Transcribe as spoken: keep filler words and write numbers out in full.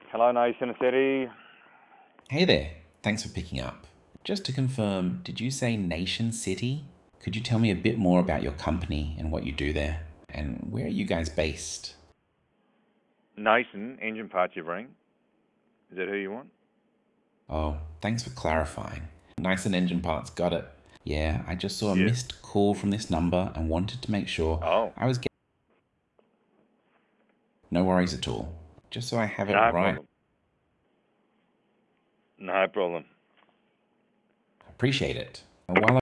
Hello, Nation City. Hey there, thanks for picking up. Just to confirm, did you say Nation City? Could you tell me a bit more about your company and what you do there? And where are you guys based? Nation, engine parts you bring. Is that who you want? Oh, thanks for clarifying. Nice and engine parts, got it. Yeah, I just saw a Yeah. missed call from this number and wanted to make sure Oh, I was getting. No worries at all. Just so I have it no right. problem. No problem. Appreciate it. While